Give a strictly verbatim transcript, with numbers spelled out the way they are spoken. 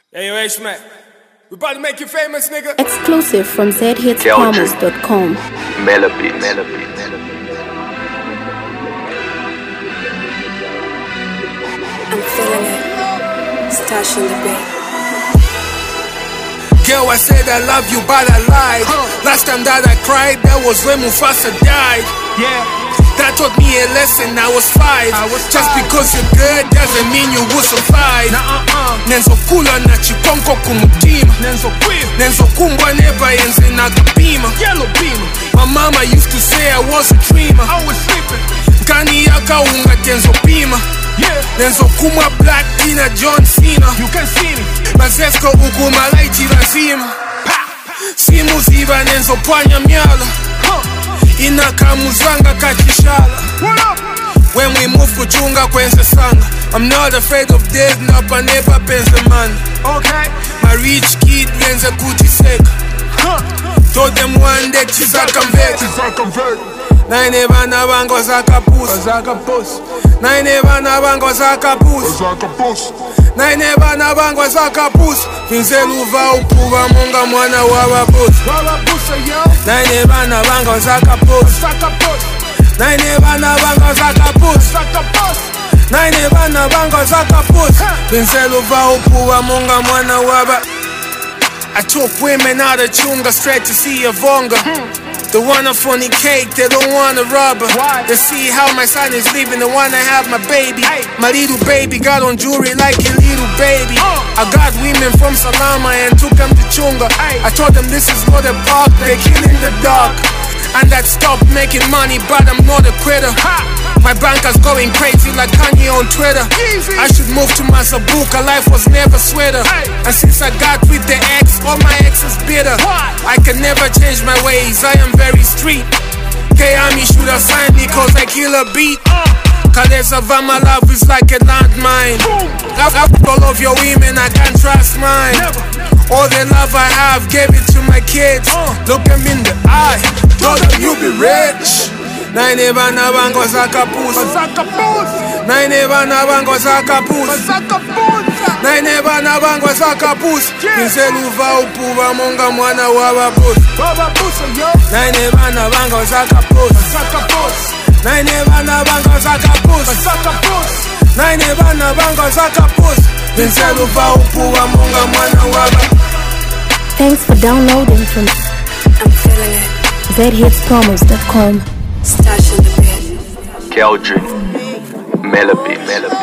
Hey, yo, H-Mac, we about to make you famous, nigga. Exclusive from z hits promos dot com. Melody, melody, melody. I'm feeling it. Stash in the bed. Girl, I said I love you, but I lied. Huh. Last time that I cried, that was when Mufasa died. Yeah. That taught me a lesson, I was five. I was Just five. Because you're good doesn't mean you will survive. Nah, uh-uh. Nenzo kula na chikonko kumutima. Nenzo queer. Nenzo kumbwa neba yenze na kapima. Yellow beamer. My mama used to say I was a dreamer. I was sleeping. Kani yaka unga tenzo pima. Yeah. Nenzo kuma black Tina John Cena. You can see me. Mazesko ukuma laiti lazima. Simu ziva nenzo pwanya miala. Huh. Inakamuzanga kachishala. When we move kuchunga kwenze sanga. I'm not afraid of death, napa never penze man. Okay. My rich kid lenze kutiseka. Huh. Told them one day chizaka mveka. Naine bana bango zaka pusi. Naine bana bango zaka pusi. Naine bana bango zaka pusi. Finze luva ukuba munga mwana waba pusi. Naine bana bango zaka pusi. Naine bana bango zaka pusi. Naine bana bango zaka pusi. Finze luva ukuba munga mwana waba. I took women out of chunga straight to see a vonga. They want a funny cake, they don't want a rubber. Why? They see how my son is living, they wanna have my baby. Ay. My little baby got on jewelry like a little baby. uh. I got women from Salama and took them to Chunga. Ay. I told them this is not a park, they kill in the dark. And that stopped making money, but I'm not a quitter. Ha. My banker's going crazy like Kanye on Twitter. Easy. I should move to Mazabuka, life was never sweater. Hey. And since I got with the ex, all my exes bitter. What? I can never change my ways, I am very street. K-Ami should have signed me cause I kill a beat. uh. Kalesa my love is like a landmine. I've all of your women, I can't trust mine. Never. All the love I have, gave it to my kids. uh. Look them in the eye, told them you be rich. Naine bana bango zaka pusi. Naine bana bango zaka pusi. Naine bana bango zaka pusi. Finze luva upuba munga mwana waba pusi. Naine bana bango zaka pusi. Naine bana bango zaka pusi. Naine bana bango zaka pusi. Finze luva upuba munga mwana waba. Thanks for downloading from I'm feeling it. z hits promos dot com. Stash in the bed. Keldrin, melody, melody.